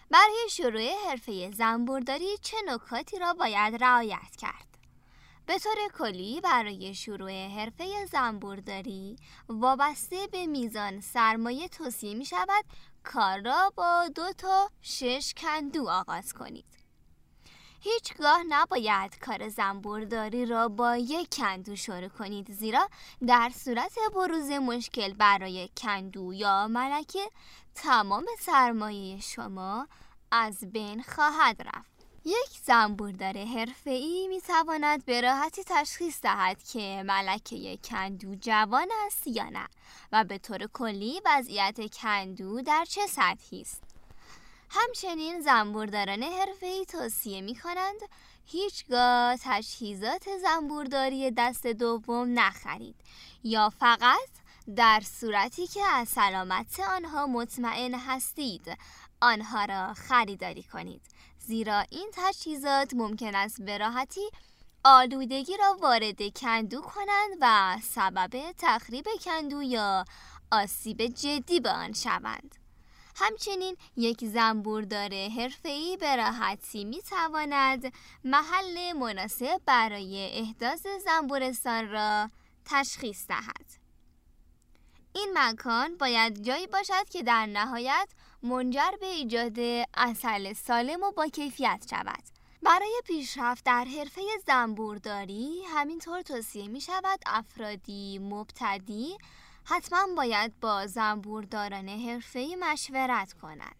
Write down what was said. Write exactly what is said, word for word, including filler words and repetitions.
برای شروع حرفه زنبورداری چه نکاتی را باید رعایت کرد؟ به طور کلی برای شروع حرفه زنبورداری وابسته به میزان سرمایه توصیه می شود کار را با دو تا شش کندو آغاز کنید. هیچگاه نباید کار زنبورداری را با یک کندو شروع کنید، زیرا در صورت بروز مشکل برای کندو یا ملکه تمام سرمایه شما از بین خواهد رفت. یک زنبوردار حرفه‌ای می‌تواند به راحتی تشخیص دهد که ملکه کندو جوان است یا نه و به طور کلی وضعیت کندو در چه سطحی است. همچنین زنبورداران حرفه‌ای توصیه می‌کنند هیچگاه تجهیزات زنبورداری دست دوم نخرید یا فقط در صورتی که از سلامت آنها مطمئن هستید آنها را خریداری کنید، زیرا این تجهیزات ممکن است به راحتی آلودگی را وارد کندو کنند و سبب تخریب کندو یا آسیب جدی به آن شوند. همچنین یک زنبوردار حرفه‌ای به راحتی می‌تواند محل مناسب برای احداث زنبورستان را تشخیص دهد. این مکان باید جایی باشد که در نهایت منجر به ایجاد عسل سالم و با کیفیت شود. برای پیشرفت در حرفه زنبورداری همینطور توصیه می شود افرادی مبتدی حتما باید با زنبورداران حرفه‌ای مشورت کنند.